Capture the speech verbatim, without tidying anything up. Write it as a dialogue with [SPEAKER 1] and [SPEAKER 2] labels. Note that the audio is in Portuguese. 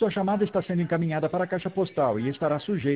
[SPEAKER 1] Sua chamada está sendo encaminhada para a caixa postal e estará sujeita